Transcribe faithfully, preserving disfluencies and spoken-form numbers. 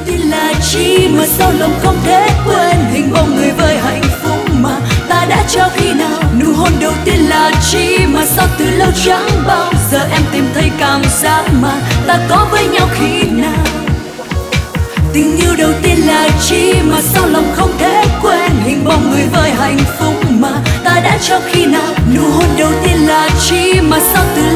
tiên là chi mà sao lòng không thể quên, hình bóng người với hạnh phúc mà ta đã trao khi nào. Nụ hôn đầu tiên là chi mà sao từ lâu chẳng bao giờ em tìm thấy cảm giác mà ta có với nhau khi nào. Tình yêu đầu tiên là chi mà sao lòng không thể quên, hình bóng người với hạnh phúc mà ta đã trao khi nào. Nụ hôn đầu tiên là chi mà sao từ